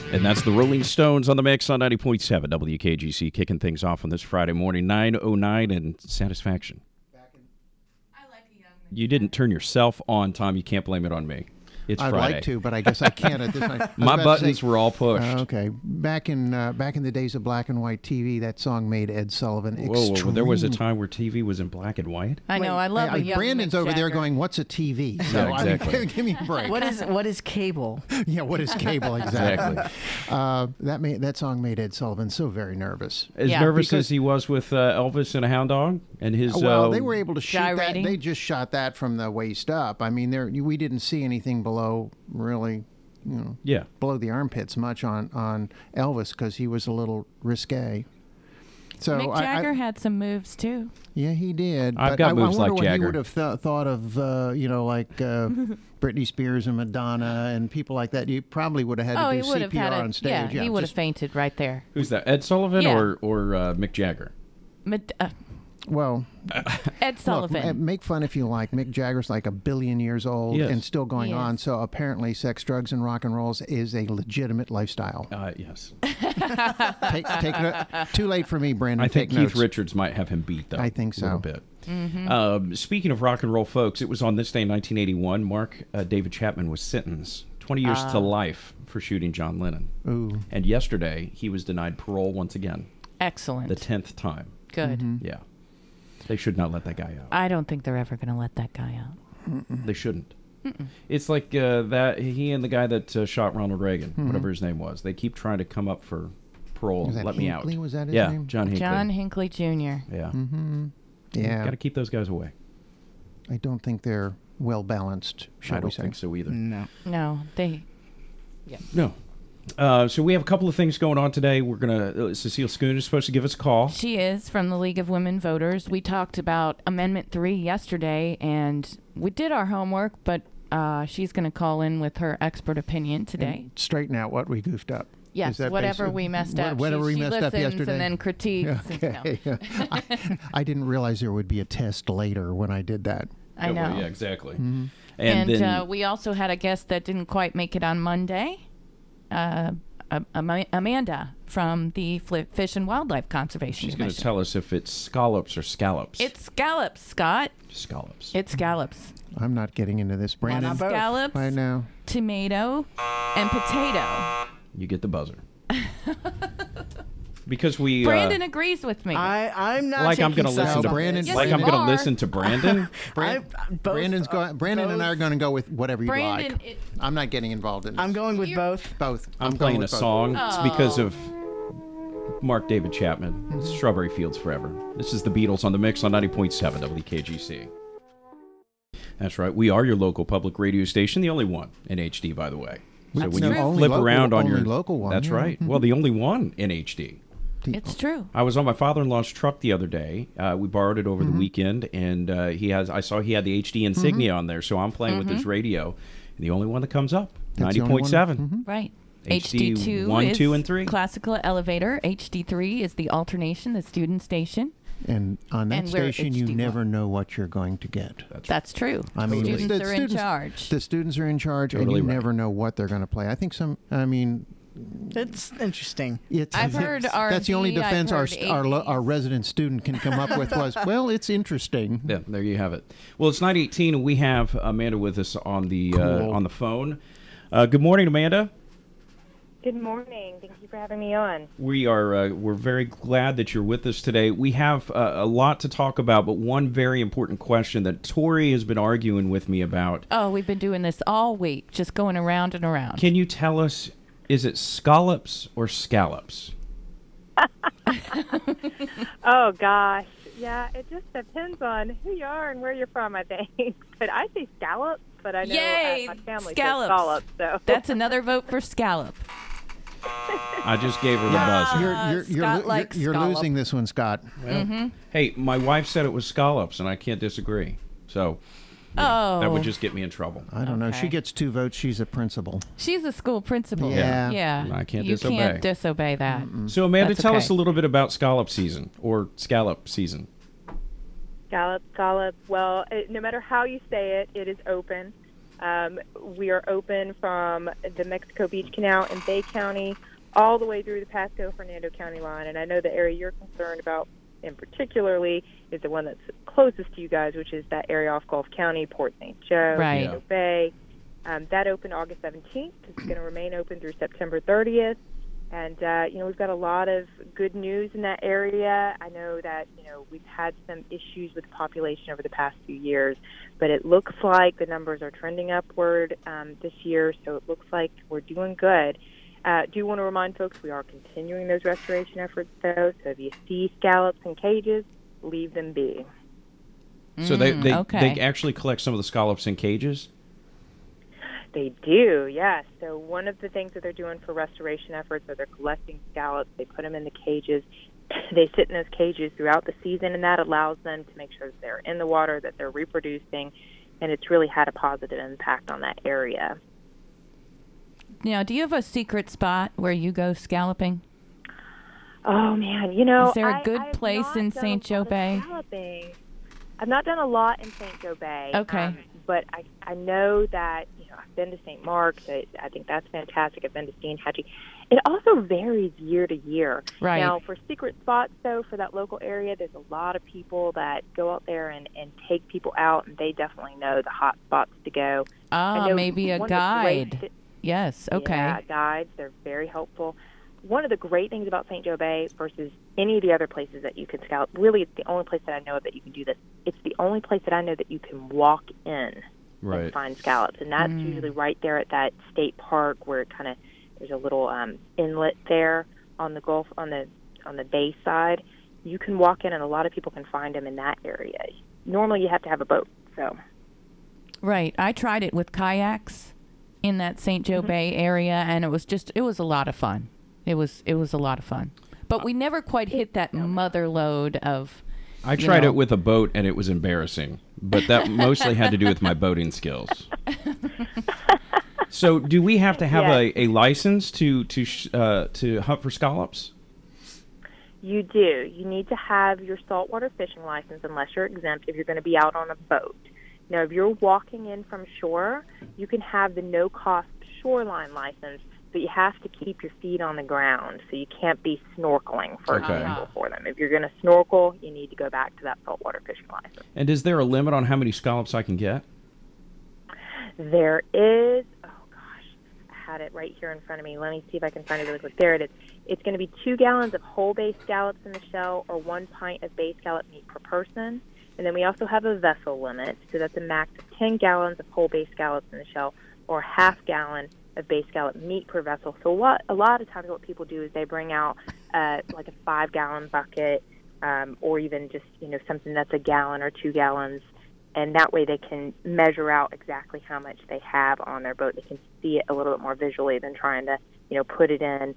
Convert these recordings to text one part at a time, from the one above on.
And that's the Rolling Stones on the mix on 90.7 WKGC, kicking things off on this Friday morning, 9:09 and Satisfaction. You didn't turn yourself on, Tom. You can't blame it on me. It's I'd Friday. like to, but I guess I can't at this time. My buttons were all pushed. Okay. Back in the days of black and white TV, that song made Ed Sullivan Whoa, there was a time where TV was in black and white? I know. I love it. Brandon's over there going, "What's a TV?" So Yeah, exactly. give me a break. What is cable? Yeah, what is cable exactly? That song made Ed Sullivan so very nervous. As nervous as he was with Elvis and a Hound Dog and his. Well, they were able to shoot gyrating. that. They just shot that from the waist up. I mean, we didn't see anything below really. Below the armpits much on Elvis because he was a little risque. So Mick Jagger had some moves too. Yeah, he did. I've got moves like Jagger. I wonder what he would have thought of, like Britney Spears and Madonna and people like that. You probably would have had to do CPR on stage. Yeah, he would have fainted right there. Who's that? Ed Sullivan or Mick Jagger? Well, Ed Sullivan. Look, make fun if you like. Mick Jagger's like 1 billion years old and still going on. So apparently, sex, drugs, and rock and rolls is a legitimate lifestyle. Yes. Take too late for me, Brandon. I think Take Keith notes. Richards might have him beat, though. I think so. A little bit. Speaking of rock and roll, folks, it was on this day in 1981. Mark David Chapman was sentenced 20 years to life for shooting John Lennon. Ooh. And yesterday, he was denied parole once again. Excellent. The 10th time. Good. Yeah. They should not let that guy out. I don't think they're ever going to let that guy out. They shouldn't. It's like that he and the guy that shot Ronald Reagan, whatever his name was. They keep trying to come up for parole. Was that Let Hinckley? me out. Was that his yeah, name? John Hinckley. John Hinckley Jr. Yeah. Yeah. Got to keep those guys away. I don't think they're well balanced. I don't think so either. No, they. No. So we have a couple of things going on today. We're gonna Cecile Schoon is supposed to give us a call. She is from the League of Women Voters. We talked about Amendment 3 yesterday, and we did our homework, but she's going to call in with her expert opinion today. And straighten out what we goofed up. Yes, Is that whatever basic? we messed up. Whatever we she messed listens up yesterday. and then critiques. Okay. I didn't realize there would be a test later when I did that. I know. Well, yeah, exactly. Mm-hmm. And then, we also had a guest that didn't quite make it on Monday. Amanda from the Fish and Wildlife Conservation she's going to Commission. tell us if it's scallops or scallops. It's scallops, Scott. Scallops. It's scallops. I'm not getting into this, Brandon. Scallops, I know. tomato, and potato. You get the buzzer. Because we Brandon agrees with me. I'm not. Like I'm going gonna listen to Brandon. Yes, like you I'm going are. to listen to Brandon. Brandon and I are going to go with whatever you Brandon, like. I'm not getting involved in this. I'm going with both. both. I'm going playing a with both. song. It's because of Oh. Mark David Chapman. Strawberry Fields Forever. This is the Beatles on the mix on 90.7 WKGC. That's right. We are your local public radio station, the only one in HD, by the way. So That's when you true. Only flip local- around on only your local one, that's yeah. right. Well, the only one in HD. It's true. I was on my father-in-law's truck the other day. We borrowed it over the weekend, and I saw he had the HD insignia on there, so I'm playing with his radio. And the only one that comes up, That's the only one. 90.7. Right. HD HD2 1, is 2, and 3. classical elevator. HD3 is the alternation, the student station. And on that And we're station, you HD1. never know what you're going to get. That's true. I mean, students the are in charge. The students are in charge, Totally and you right. never know what they're going to play. I think It's interesting. I've heard that's the only R&B, I've defense heard our 80s. resident student can come up with was, well, it's interesting. Yeah, there you have it. Well, it's 9:18, and we have Amanda with us on the phone. Good morning, Amanda. Good morning. Thank you for having me on. We're very glad that you're with us today. We have a lot to talk about, but one very important question that Tori has been arguing with me about. Oh, we've been doing this all week, just going around and around. Can you tell us, is it scallops or scallops? Oh, gosh. Yeah, it just depends on who you are and where you're from, I think. But I say scallops, but I know Yay! my family Scallops. says scallops. So. That's another vote for scallop. I just gave her the buzzer. Scott likes You're scallop. losing this one, Scott. Hey, my wife said it was scallops, and I can't disagree. So that would just get me in trouble. I don't know. She Okay. gets 2 votes. She's a principal. She's a school principal. Yeah. Yeah. I can't you disobey. can't disobey that. So, Amanda, That's tell okay. us a little bit about scallop season or scallop season. Scallop. Well, no matter how you say it, it is open. We are open from the Mexico Beach Canal in Bay County all the way through the Pasco-Fernando County line. And I know the area you're concerned about in particularly is the one that's closest to you guys, which is that area off Gulf County, Port St. Joe, Right. Pasco Bay. That opened August 17th. It's going to remain open through September 30th. And, we've got a lot of good news in that area. I know that, we've had some issues with the population over the past few years, but it looks like the numbers are trending upward this year, so it looks like we're doing good. Do want to remind folks we are continuing those restoration efforts, though, so if you see scallops in cages, leave them be. So they okay. actually collect some of the scallops in cages? They do, yes. So one of the things that they're doing for restoration efforts are they're collecting scallops. They put them in the cages. They sit in those cages throughout the season, and that allows them to make sure that they're in the water, that they're reproducing, and it's really had a positive impact on that area. Now, do you have a secret spot where you go scalloping? Oh, man, Is there a good I have place not in done St. a Joe lot of Bay? scalloping. I've not done a lot in St. Joe Bay. Okay. But I know that, I've been to St. Mark's. I think that's fantastic. I've been to Steinhatchee. It also varies year to year. Right. Now, for secret spots, though, for that local area, there's a lot of people that go out there and take people out, and they definitely know the hot spots to go. I know Maybe a one of the great- guide. Yes, okay. Yeah, guides. They're very helpful. One of the great things about St. Joe Bay versus any of the other places that you can scallop, really it's the only place that I know of that you can do this. It's the only place that I know that you can walk in and find scallops. And that's usually right there at that state park where it kind of, there's a little inlet there on the Gulf, on the bay side. You can walk in and a lot of people can find them in that area. Normally you have to have a boat, so. Right. I tried it with kayaks in that St. Joe Bay area, and it was a lot of fun. It was a lot of fun. But we never quite hit that mother load of... I tried it with a boat, and it was embarrassing. But that mostly had to do with my boating skills. So do we have to have a license to hunt for scallops? You do. You need to have your saltwater fishing license unless you're exempt if you're going to be out on a boat. Now, if you're walking in from shore, you can have the no-cost shoreline license, but you have to keep your feet on the ground, so you can't be snorkeling, for example, for them. If you're going to snorkel, you need to go back to that saltwater fishing license. And is there a limit on how many scallops I can get? There is. Oh, gosh. I had it right here in front of me. Let me see if I can find it really quick. There it is. It's going to be 2 gallons of whole bay scallops in the shell or 1 pint of bay scallop meat per person. And then we also have a vessel limit, so that's a max of 10 gallons of whole bay scallops in the shell or half gallon of bay scallop meat per vessel. So a lot of times what people do is they bring out like a 5-gallon bucket or even just, something that's a gallon or 2 gallons, and that way they can measure out exactly how much they have on their boat. They can see it a little bit more visually than trying to, put it in,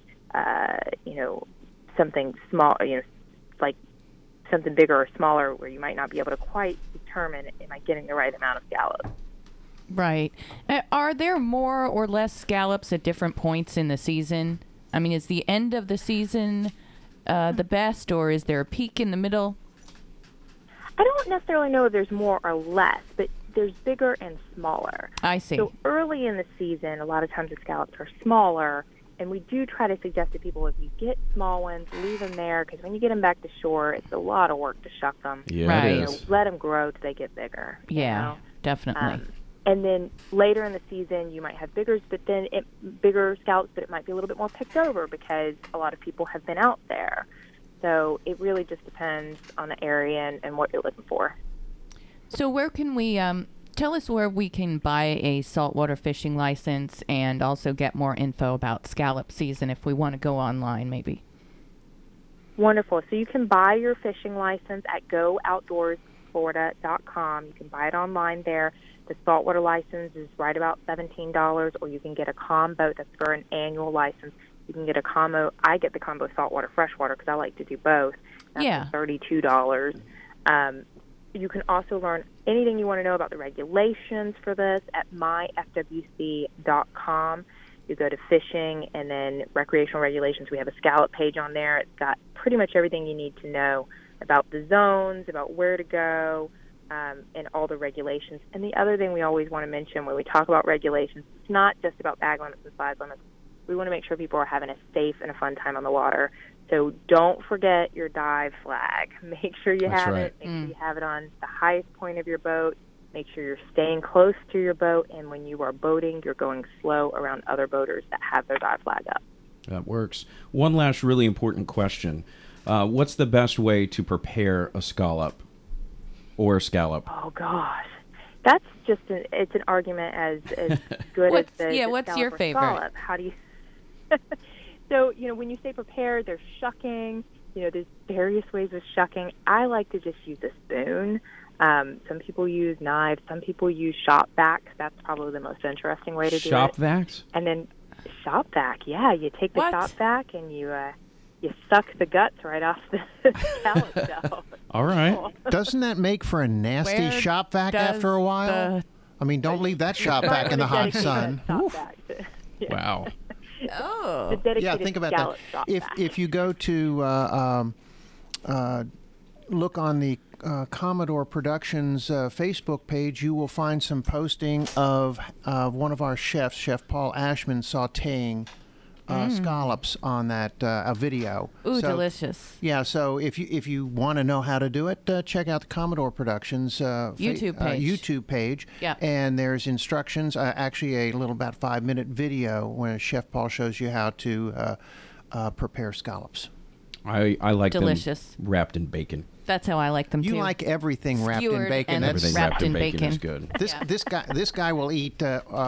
something small, like something bigger or smaller where you might not be able to quite determine, am I getting the right amount of scallops? Right. Are there more or less scallops at different points in the season? I mean, is the end of the season the best, or is there a peak in the middle? I don't necessarily know if there's more or less, but there's bigger and smaller. I see. So early in the season, a lot of times the scallops are smaller, and we do try to suggest to people, if you get small ones, leave them there, because when you get them back to shore, it's a lot of work to shuck them. Yeah, right. it is. Let them grow till they get bigger. Yeah, definitely. And then later in the season, you might have bigger scallops, but it might be a little bit more picked over because a lot of people have been out there. So it really just depends on the area and what you're looking for. So where can we tell us where we can buy a saltwater fishing license and also get more info about scallop season if we want to go online, maybe? Wonderful. So you can buy your fishing license at GoOutdoorsFlorida.com. You can buy it online there. The saltwater license is right about $17, or you can get a combo. That's for an annual license. You can get a combo. I get the combo saltwater, freshwater, because I like to do both. That's for $32. You can also learn anything you want to know about the regulations for this at myfwc.com. You go to fishing and then recreational regulations. We have a scallop page on there. It's got pretty much everything you need to know about the zones, about where to go, and all the regulations. And the other thing we always want to mention when we talk about regulations, it's not just about bag limits and size limits. We want to make sure people are having a safe and a fun time on the water. So don't forget your dive flag. Make sure you have it. Make sure you have it on the highest point of your boat. Make sure you're staying close to your boat. And when you are boating, you're going slow around other boaters that have their dive flag up. That works. One last really important question. What's the best way to prepare a scallop or a scallop? Oh, gosh. That's just it's an argument as good as the what's scallop your or favorite? Scallop. How do you... So, when you say prepare, there's shucking. There's various ways of shucking. I like to just use a spoon. Some people use knives. Some people use shop vacs. That's probably the most interesting way to do it. Shop vacs? And then shop vac, yeah. You take the shop vac and you suck the guts right off the scallop shell. All right. Doesn't that make for a nasty Where shop vac does after a while? I mean, don't leave that shop vac in the hot sun. Yeah. Wow. Oh. The dedicated Yeah, think about scallop that. shop vac. If you go to look on the Commodore Productions Facebook page, you will find some posting of one of our chefs, Chef Paul Ashman, sautéing scallops on that video. Ooh, delicious. Yeah, so if you want to know how to do it, check out the Commodore Productions YouTube page. Yeah. And there's instructions, actually a little about 5-minute video where Chef Paul shows you how to prepare scallops. I like Delicious. them wrapped in bacon. That's how I like them You too. like everything wrapped in Skewered bacon. and That's Everything wrapped in bacon. is good. This guy will eat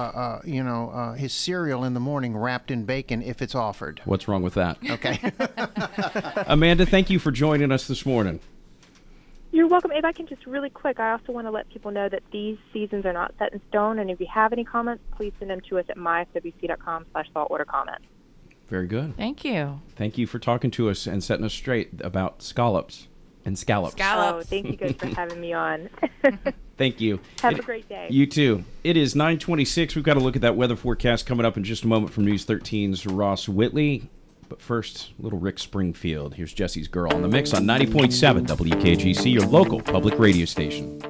his cereal in the morning wrapped in bacon if it's offered. What's wrong with that? Okay. Amanda, thank you for joining us this morning. You're welcome. If I can just really quick, I also want to let people know that these seasons are not set in stone, and if you have any comments, please send them to us at myfwc.com/saltwatercomments. Very good. Thank you. Thank you for talking to us and setting us straight about scallops and scallops. Oh, thank you guys for having me on. Thank you. Have a great day. You too. It is 9:26. We've got to look at that weather forecast coming up in just a moment from News 13's Ross Whitley. But first, little Rick Springfield. Here's Jesse's Girl on the Mix on 90.7 WKGC, your local public radio station.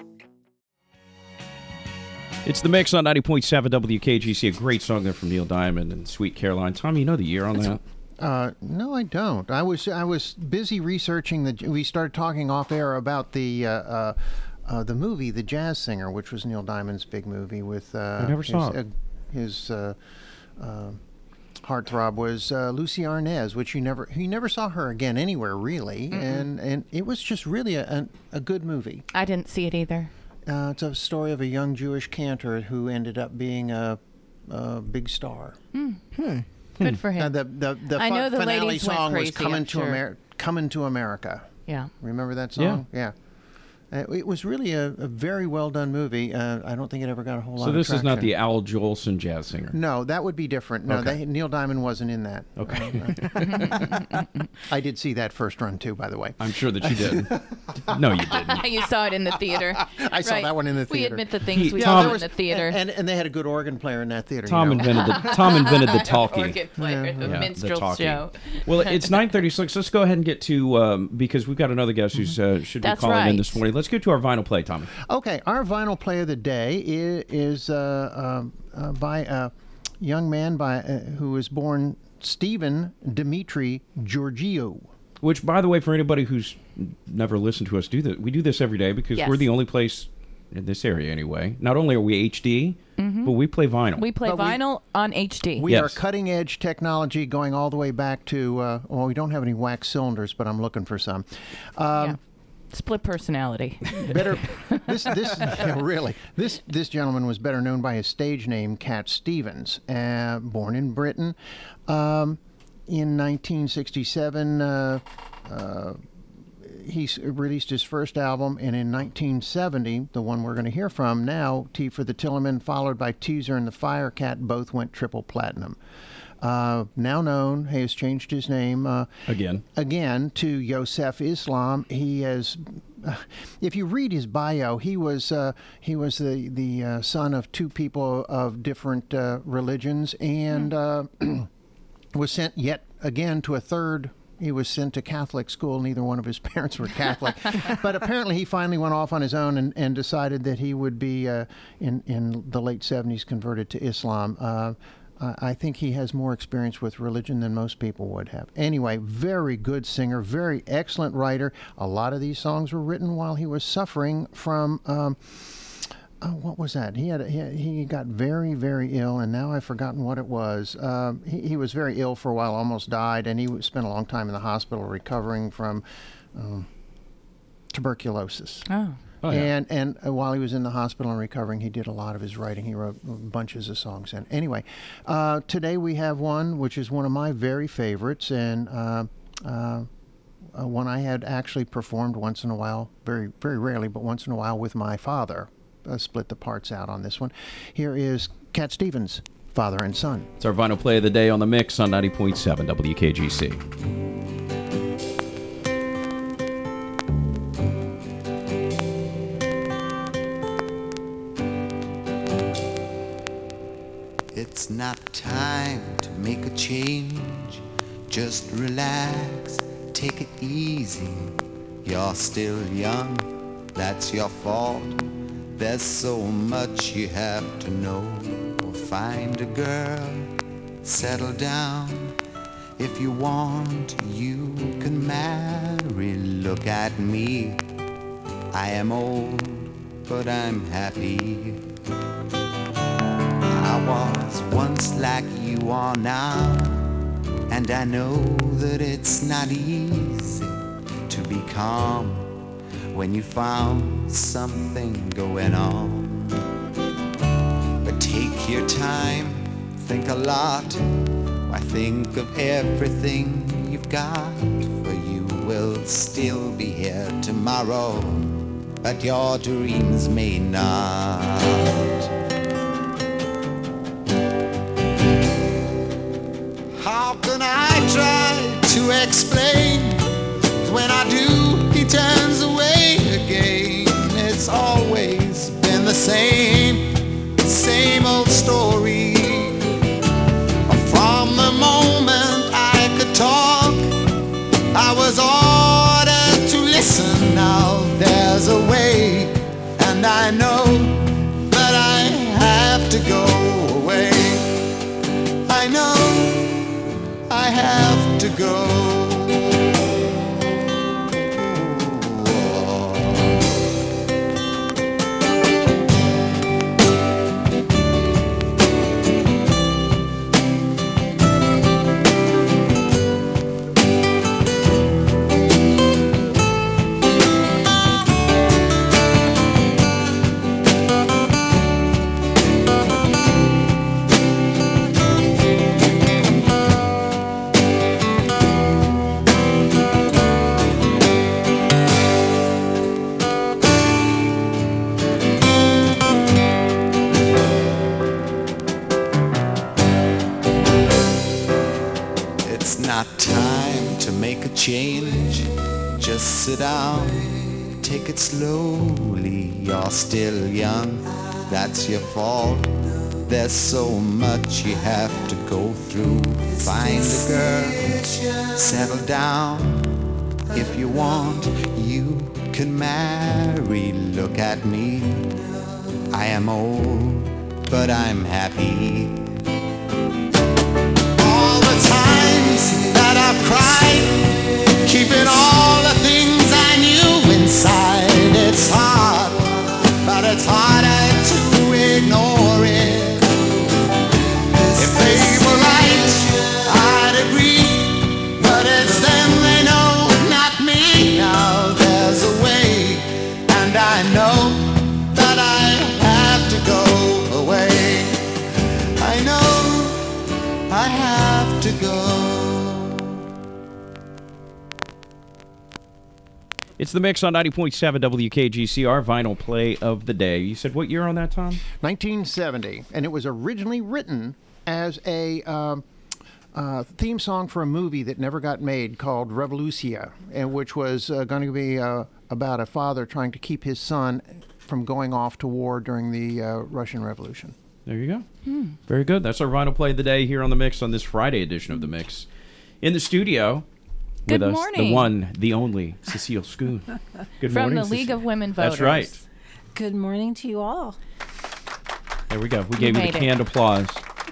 It's the Mix on 90.7 WKGC, a great song there from Neil Diamond and Sweet Caroline. Tom, you know the year on that? No, I don't. I was busy researching we started talking off air about the movie, The Jazz Singer, which was Neil Diamond's big movie with I never saw it. His heartthrob was Lucy Arnaz, which he never saw her again anywhere really, and it was just really a good movie. I didn't see it either. It's a story of a young Jewish cantor who ended up being a big star. Good for him. The I know the finale ladies went song was crazy, I'm sure. Coming to America. Yeah. Remember that song? Yeah. It was really a very well done movie. I don't think it ever got a whole lot So of this is not traction. the Al Jolson Jazz Singer. No, that would be different. No, Okay. Neil Diamond wasn't in that. Okay. I did see that first run too, by the way. I'm sure that you did. No, you didn't. You saw it in the theater. I saw that one in the We theater. admit the things we Tom- saw in the theater. And they had a good organ player in that theater. Tom you know? invented the talkie. Organ player, the Yeah, minstrel talkie. show. Well, it's 9:36. Let's go ahead and get to because we've got another guest who's should be That's calling in right. this morning. Let's get to our vinyl play, Tommy. Okay, our vinyl play of the day is by a young man who was born Stephen Dimitri Georgiou. Which, by the way, for anybody who's never listened to us do this, we do this every day because Yes. we're the only place in this area anyway. Not only are we HD, but we play vinyl. We play But we- vinyl on HD. We Yes. are cutting edge technology going all the way back to, well, we don't have any wax cylinders, but I'm looking for some. Yeah. Split personality. Better, really, this gentleman was better known by his stage name, Cat Stevens, born in Britain. In 1967, he released his first album, and in 1970, the one we're going to hear from now, T for the Tillerman, followed by Teaser and the Firecat, both went triple platinum. Now known, he has changed his name again to Yosef Islam. He has, if you read his bio, he was the son of two people of different religions, and was sent yet again to a third He was sent to Catholic school. Neither one of his parents were Catholic. But apparently he finally went off on his own and decided that he would be, in the late 70s, converted to Islam. I think he has more experience with religion than most people would have. Anyway, very good singer, very excellent writer. A lot of these songs were written while he was suffering from, what was that? He got very, very ill, and now I've forgotten what it was. He was very ill for a while, almost died, and he spent a long time in the hospital recovering from tuberculosis. Oh. Oh, yeah. And while he was in the hospital and recovering, he did a lot of his writing. He wrote bunches of songs. And anyway, today we have one which is one of my very favorites, and one I had actually performed once in a while, very, very rarely, but once in a while with my father. Split the parts out on this one. Here is Cat Stevens, Father and Son. It's our vinyl play of the day on the mix on 90.7 WKGC. It's not time to make a change. Just relax, take it easy. You're still young, that's your fault. There's so much you have to know. Find a girl, settle down. If you want, you can marry. Look at me, I am old, but I'm happy. I was once like you are now, and I know that it's not easy to be calm when you found something going on. But take your time, think a lot. Why, think of everything you've got, for you will still be here tomorrow, but your dreams may not. How can I try to explain? 'Cause when I do, he turns away again. It's always been the same old story. From the moment I could talk, I was ordered to listen. Now there's a way, and I know that I have to go away. I know I have to go. Change, just sit down, take it slowly. You're still young, that's your fault. There's so much you have to go through. Find a girl, settle down. If you want, you can marry. Look at me, I am old, but I'm happy. All the times that I've cried, keeping all the things I knew inside. It's hard, but it's harder to ignore it. If they were right, I'd agree, but it's them they know, not me. Now there's a way, and I know that I have to go away. I know I have to go. It's the mix on 90.7 WKGC, our vinyl play of the day. You said what year on that, Tom? 1970, and it was originally written as a theme song for a movie that never got made called Revolucia, and which was going to be about a father trying to keep his son from going off to war during the Russian Revolution. There you go. Very good. That's our vinyl play of the day here on the mix on this Friday edition of the mix. In the studio, with Good us, morning. the one, the only, Cecile Schoon. Good From morning, the League Cecile. of Women Voters. That's right. Good morning to you all. There we go. We gave you made the it. canned applause.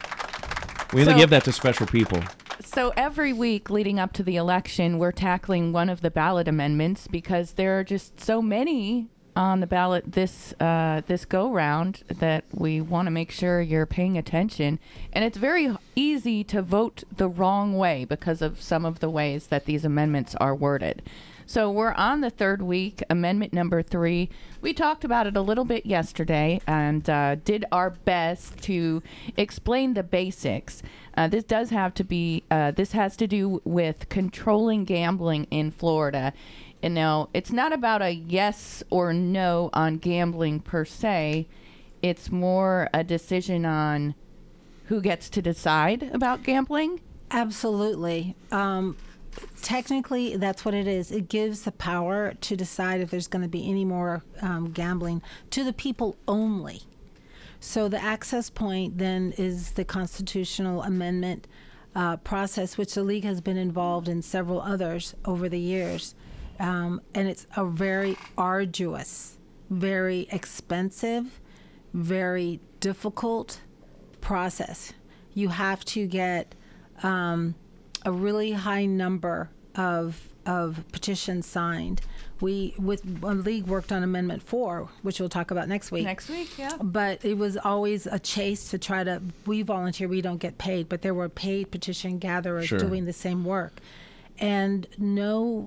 We only So- give that to special people. So every week leading up to the election, we're tackling one of the ballot amendments because there are just so many on the ballot this go round that we want to make sure you're paying attention. And it's very easy to vote the wrong way because of some of the ways that these amendments are worded. So we're on the third week, amendment number 3. We talked about it a little bit yesterday and did our best to explain the basics. This has to do with controlling gambling in Florida. And now it's not about a yes or no on gambling per se. It's more a decision on who gets to decide about gambling. Absolutely. Technically, that's what it is. It gives the power to decide if there's going to be any more gambling to the people only. So the access point then is the constitutional amendment process, which the League has been involved in several others over the years. And it's a very arduous, very expensive, very difficult process. You have to get a really high number of petitions signed. We, with League, worked on Amendment 4, which we'll talk about next week. Next week, yeah. But it was always a chase to try to, we volunteer, we don't get paid, but there were paid petition gatherers Sure. doing the same work. And no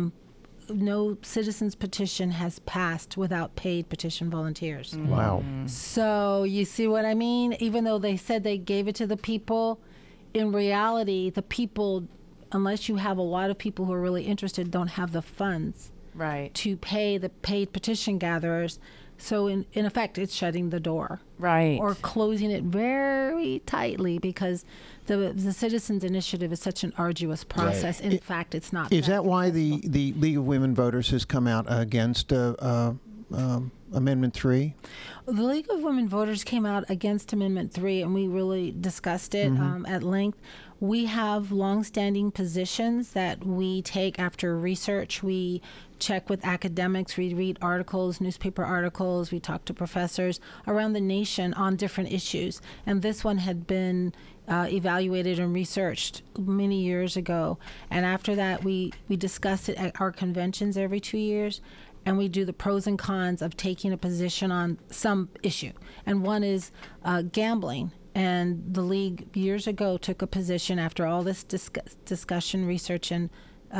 citizens petition has passed without paid petition volunteers. Wow. So you see what I mean? Even though they said they gave it to the people, in reality, the people, unless you have a lot of people who are really interested, don't have the funds Right. to pay the paid petition gatherers. So in effect, it's shutting the door. Right. Or closing it very tightly because the Citizens Initiative is such an arduous process. In fact, it's not. Is that why the League of Women Voters has come out against Amendment 3? The League of Women Voters came out against Amendment 3, and we really discussed it at length. We have longstanding positions that we take after research. We check with academics, we read articles, newspaper articles, we talk to professors around the nation on different issues. And this one had been evaluated and researched many years ago. And after that, we discuss it at our conventions every 2 years. And we do the pros and cons of taking a position on some issue. And one is gambling. And the League years ago took a position after all this discussion, research, and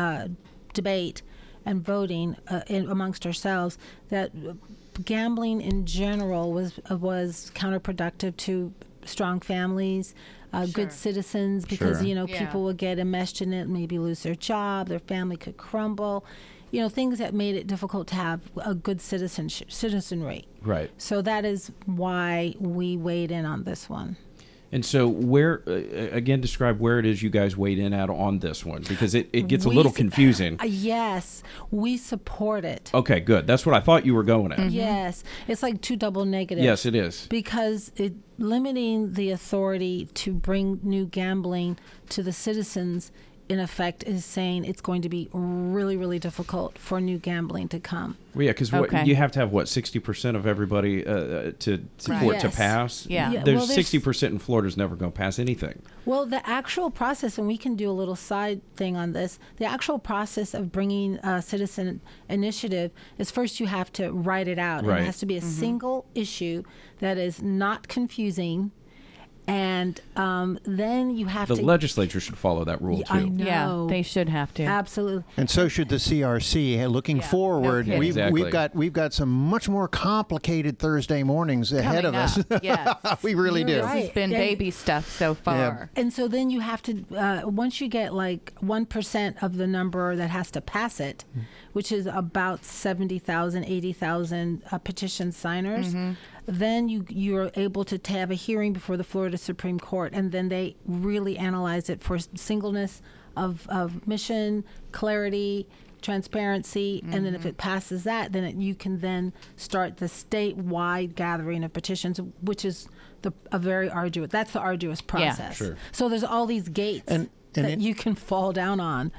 debate and voting amongst ourselves that gambling in general was counterproductive to strong families, good citizens, because Sure. people would get enmeshed in it, maybe lose their job, their family could crumble. Things that made it difficult to have a good citizenry. Right. So that is why we weighed in on this one. And so where, again, describe where it is you guys weighed in at on this one, because it gets a little confusing. Yes, we support it. Okay, good. That's what I thought you were going at. Yes, it's like two double negatives. Yes, it is. Because limiting the authority to bring new gambling to the citizens, in effect, is saying it's going to be really, really difficult for new gambling to come. Well, yeah, because Okay. you have to have, 60% of everybody for it to Yes. pass? Yeah. There's Well, 60% in Florida's never going to pass anything. Well, the actual process, and we can do a little side thing on this, the actual process of bringing a citizen initiative is first you have to write it out. Right. And it has to be a single issue that is not confusing. And then you have The to... legislature should follow that rule, I too. know. Yeah, they should have to. Absolutely. And so should the CRC. Looking forward, kidding. Exactly. we've got some much more complicated Thursday mornings ahead Coming of us. up, yes. We really do. You're This has right. been And- baby stuff so far. And so then you have to, once you get like 1% of the number that has to pass it, which is about 70,000, 80,000 petition signers, then you're able to have a hearing before the Florida Supreme Court, and then they really analyze it for singleness of mission, clarity, transparency, and then if it passes that, then you can then start the statewide gathering of petitions, which is a very arduous. That's the arduous process. Sure. So there's all these gates And that you can fall down on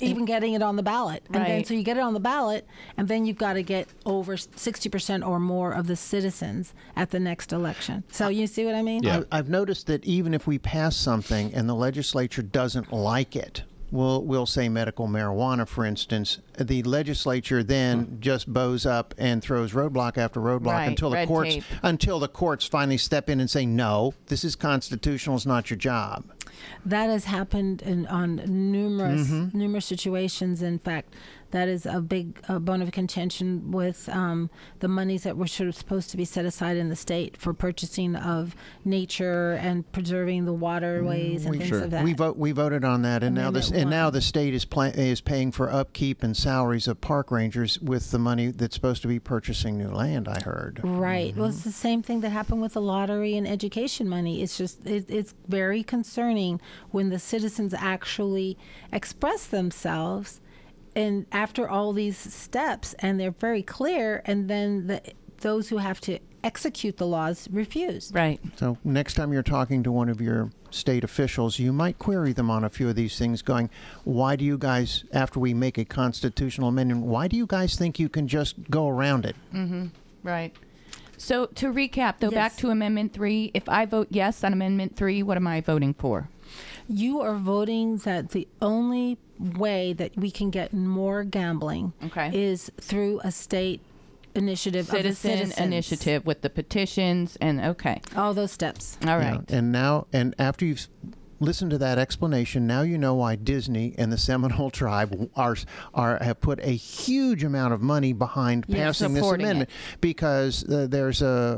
even getting it on the ballot. And then Right. so you get it on the ballot, and then you've got to get over 60% or more of the citizens at the next election. So you see what I mean? Yeah. I've noticed that even if we pass something and the legislature doesn't like it, we'll say medical marijuana, for instance, the legislature then just bows up and throws roadblock after roadblock Right, until red tape. until the courts finally step in and say, no, this is constitutional, it's not your job. That has happened on numerous situations. In fact, that is a big bone of contention with the monies that were sort of supposed to be set aside in the state for purchasing of nature and preserving the waterways and things of that. We voted on that, and now the state is paying for upkeep and salaries of park rangers with the money that's supposed to be purchasing new land, I heard. Right. Well, it's the same thing that happened with the lottery and education money. It's just it's very concerning when the citizens actually express themselves, and after all these steps, and they're very clear, and then those who have to execute the laws refuse. Right. So next time you're talking to one of your state officials, you might query them on a few of these things, going, why do you guys, after we make a constitutional amendment, why do you guys think you can just go around it? Mm-hmm. Right. So to recap, though, Yes. back to Amendment 3, if I vote yes on Amendment 3, what am I voting for? You are voting that the only way that we can get more gambling is through a state initiative of the Citizen citizens. initiative with the petitions and all those steps. All right. And after you've listened to that explanation, now you know why Disney and the Seminole tribe have put a huge amount of money behind passing this supporting amendment, because there's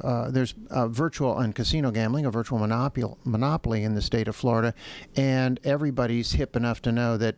a virtual and casino gambling, a virtual monopoly in the state of Florida, and everybody's hip enough to know that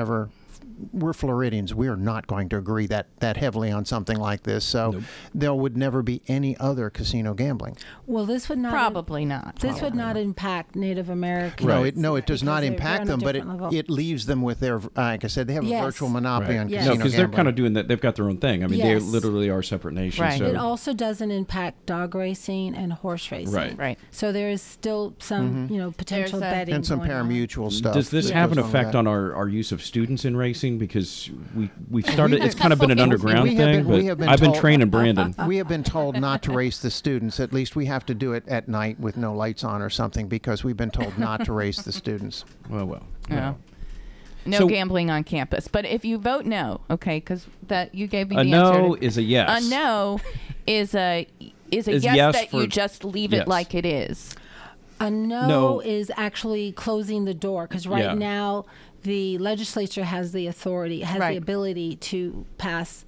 we're Floridians. We're not going to agree that heavily on something like this. So there would never be any other casino gambling. Well, this would not Probably not. This would not impact Native Americans. No, it does not because impact they're on them, a but different level. it leaves them with their, like I said, they have Yes. a virtual monopoly on Yes. casino No, because they're gambling. kind of doing that. They've got their own thing. I mean, they Yes. literally are separate nations. Right. So It also doesn't impact dog racing and horse racing. Right. Right. So there is still some, potential There's a- betting and some going on. pari-mutuel stuff. does this that have an goes on with effect that. on our use of students in racing? Because we've started. It's kind of been an underground We have thing, been- we have but been I've been told- training Brandon. We have been told not to race the students. At least we have to do it at night with no lights on or something, because we've been told not to race the students. Well. Yeah. No So- gambling on campus. But if you vote no, okay, because that you gave me A the answer. no is a yes. A no is a Is yes, yes that for- you just leave yes. it like it is. A no, No. is actually closing the door, because right Yeah. now the legislature has the authority, has Right. the ability to pass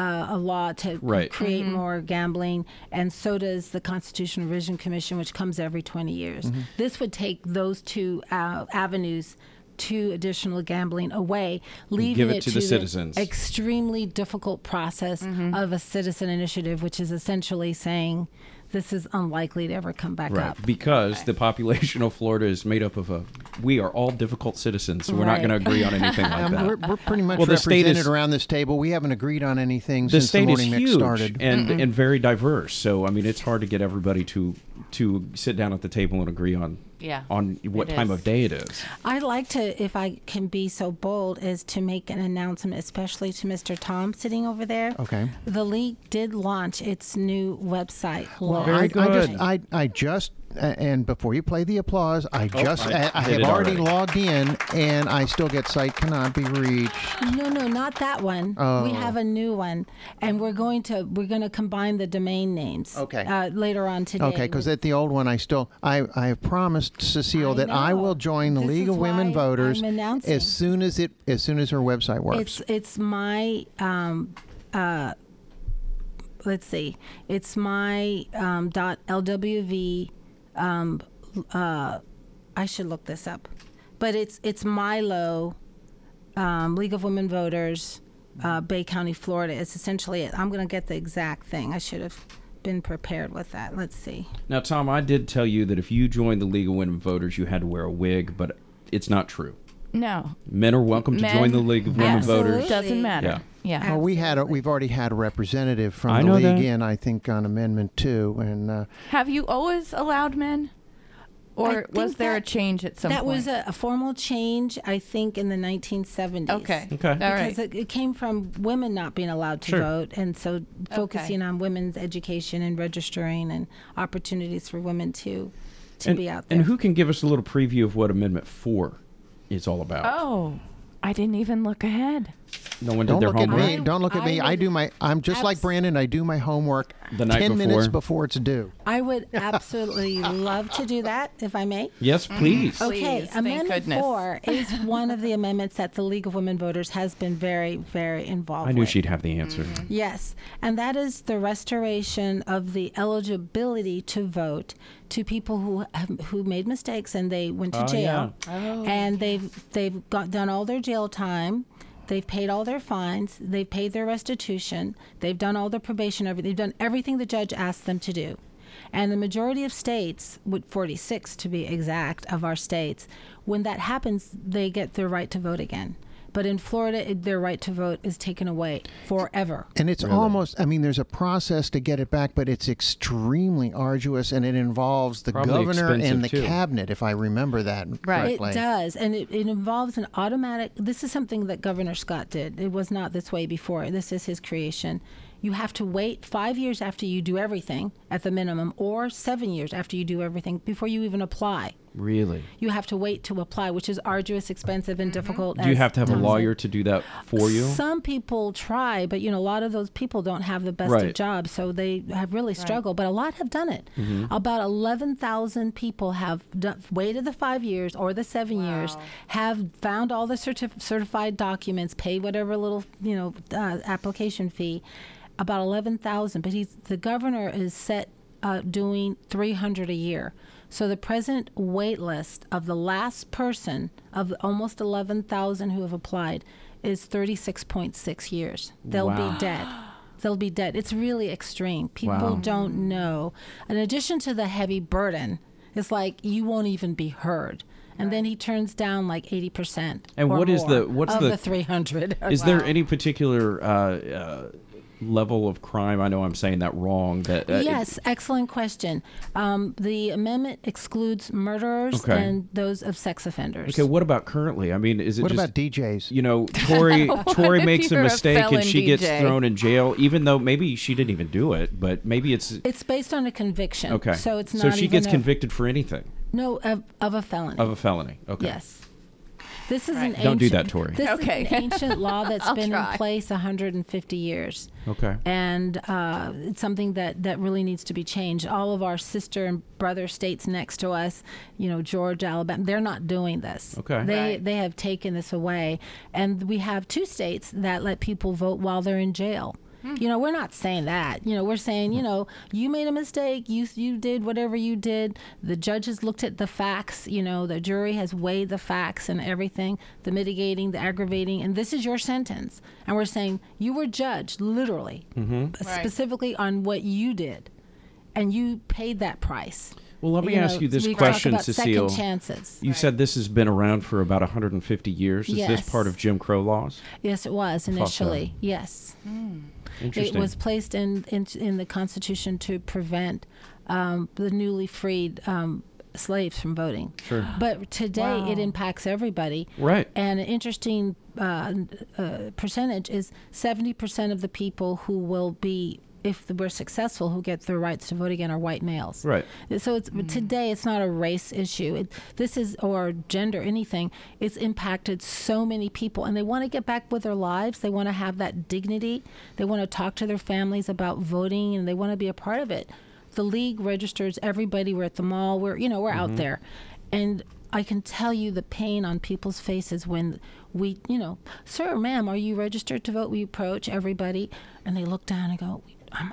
a law to Right. create more gambling, and so does the Constitutional Revision Commission, which comes every 20 years. This would take those two avenues to additional gambling away, leaving Give it to the citizens. extremely difficult process of a citizen initiative, which is essentially saying this is unlikely to ever come back Right, up. because the population of Florida is made up of we are all difficult citizens, so we're not Right. going to agree on anything like that. We're pretty much Well, the state represented is- around this table. We haven't agreed on anything The since the state is morning mix huge started. and very diverse, so I mean it's hard to get everybody to sit down at the table and agree on Yeah, what it time is. of day it is. I'd like to, if I can be so bold, is to make an announcement, especially to Mr. Tom sitting over there. Okay. The league did launch its new website. Well, Very good. I just, and before you play the applause, I I have did it already already. logged in, and I still get site cannot be reached. No, not that one. Oh. We have a new one, and we're going to combine the domain names. Okay. Later on today. Okay, because at the old one, I have promised Cecile that I know. will join the This League is of Women why Voters I'm announcing. as soon as her website works. It's my let's see. It's my .lwv. I should look this up, but it's Milo, League of Women Voters, Bay County, Florida. It's essentially it. I'm going to get the exact thing. I should have been prepared with that. Let's see. Now, Tom, I did tell you that if you joined the League of Women Voters, you had to wear a wig, but it's not true. No. Men are welcome to join the League of Women Absolutely. Voters. Doesn't matter. Yeah. Well, we've already had a representative I from the know league that. in, I think, on Amendment 2, and Have you always allowed men? Or think was there a that- change at some That point? was a formal change, I think, in the 1970s. Okay. Okay. All right. Because it came from women not being allowed to Sure. vote, and so focusing on women's education and registering and opportunities for women to be out there. And who can give us a little preview of what Amendment 4 is all about? Oh, I didn't even look ahead. No one did Don't their look at homework. me. Don't look at me. I'm just like Brandon. I do my homework The night 10 minutes before. before it's due. I would absolutely love to do that, if I may. Yes, please. Okay, Please, thank Amendment goodness. 4 is one of the amendments that the League of Women Voters has been very, very involved I knew with. she'd have the answer. Yes, and that is the restoration of the eligibility to vote to people who made mistakes and they went to jail, and they've done all their jail time. They've paid all their fines. They've paid their restitution. They've done all their probation. They've done everything the judge asked them to do. And the majority of states, 46 to be exact, of our states, when that happens, they get their right to vote again. But in Florida, their right to vote is taken away forever. And it's almost, I mean, there's a process to get it back, but it's extremely arduous, and it involves the Probably governor and expensive, the too. cabinet, if I remember that correctly. It does, and it involves an automatic. This is something that Governor Scott did. It was not this way before. This is his creation. You have to wait 5 years after you do everything at the minimum, or 7 years after you do everything before you even apply. Really? You have to wait to apply, which is arduous, expensive, and difficult. Do you as have to have a Tom said. lawyer to do that for you? Some people try, but a lot of those people don't have the best Right. of jobs, so they have really struggled. But a lot have done it. About 11,000 people have waited the 5 years or the 7 years, have found all the certified documents, paid whatever little application fee. About 11,000, but the governor is set doing 300 a year. So the present wait list of the last person of almost 11,000 who have applied is 36.6 years. They'll Wow. be dead. They'll be dead. It's really extreme. People Wow. don't know. In addition to the heavy burden, it's like you won't even be heard. And then he turns down like 80%. And or what is more the- what's of the- the 300? Is there any particular level of crime? I know I'm saying that wrong. That Yes, excellent question. The amendment excludes murderers Okay. and those of sex offenders. Okay, what about currently? I mean, is it What just about DJs? Tori if makes a you're a mistake and felon she gets DJ? thrown in jail, even though maybe she didn't even do it, but maybe it's It's based on a conviction. okay. So it's not so she even gets a- convicted for anything No, of a felony. of a felony. Okay. Yes. This is an ancient, Don't do that, Tori. This Okay. is an ancient law that's I'll been try. in place 150 years. Okay. And it's something that really needs to be changed. All of our sister and brother states next to us, Georgia, Alabama, they're not doing this. Okay. They have taken this away. And we have 2 states that let people vote while they're in jail. We're not saying that. We're saying, you made a mistake. You did whatever you did. The judges looked at the facts. The jury has weighed the facts and everything, the mitigating, the aggravating, and this is your sentence. And we're saying you were judged literally, specifically on what you did, and you paid that price. Well, let me ask you this we talk question, about Cecile. Second chances. You said this has been around for about 150 years. Is this Yes. part of Jim Crow laws? Yes, it was so. initially. Yes. It Interesting. was placed in the Constitution to prevent the newly freed slaves from voting. Sure. But today it impacts everybody. Right. And an interesting percentage is 70% of the people who will be, if we're successful, who get their rights to vote again are white males. Right. So today it's not a race issue. Or gender, anything. It's impacted so many people, and they want to get back with their lives. They want to have that dignity. They want to talk to their families about voting, and they want to be a part of it. The league registers everybody. We're at the mall. We're out there, and I can tell you the pain on people's faces when we, sir, ma'am, are you registered to vote? We approach everybody, and they look down and go,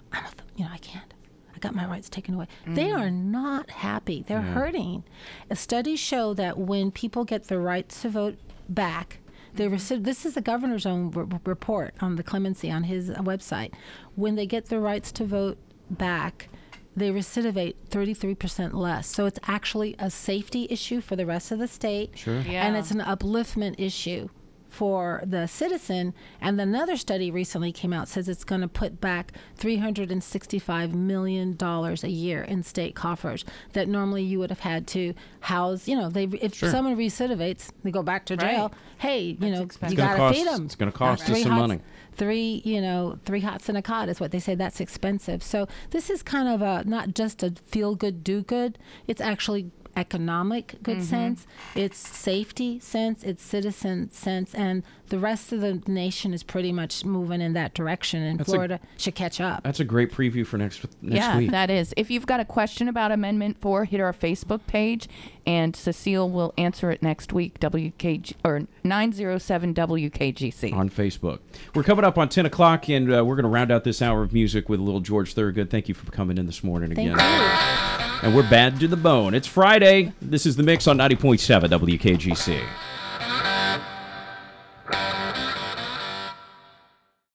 I can't. I got my rights taken away. They are not happy. They're hurting. Studies show that when people get their rights to vote back, this is the governor's own report on the clemency on his website. When they get their rights to vote back, they recidivate 33% less. So it's actually a safety issue for the rest of the state. Sure. Yeah. And it's an upliftment issue for the citizen. And another study recently came out says it's going to put back $365 million a year in state coffers that normally you would have had to house. You know, if someone recidivates, they go back to jail. Right. Hey, you know, expensive. you got to feed them. It's going to cost you some money. Three hots and a cot is what they say. That's expensive. So this is kind of not just a feel good, do good. It's actually economic good sense, it's safety sense, it's citizen sense, and the rest of the nation is pretty much moving in that direction, and Florida should catch up. That's a great preview for next week. Yeah, that is. If you've got a question about Amendment 4, hit our Facebook page, and Cecile will answer it next week, WKG or 907 WKGC. On Facebook. We're coming up on 10 o'clock, and we're going to round out this hour of music with a little George Thorogood. Thank you for coming in this morning again. Thank you. And we're bad to the bone. It's Friday. This is The Mix on 90.7 WKGC.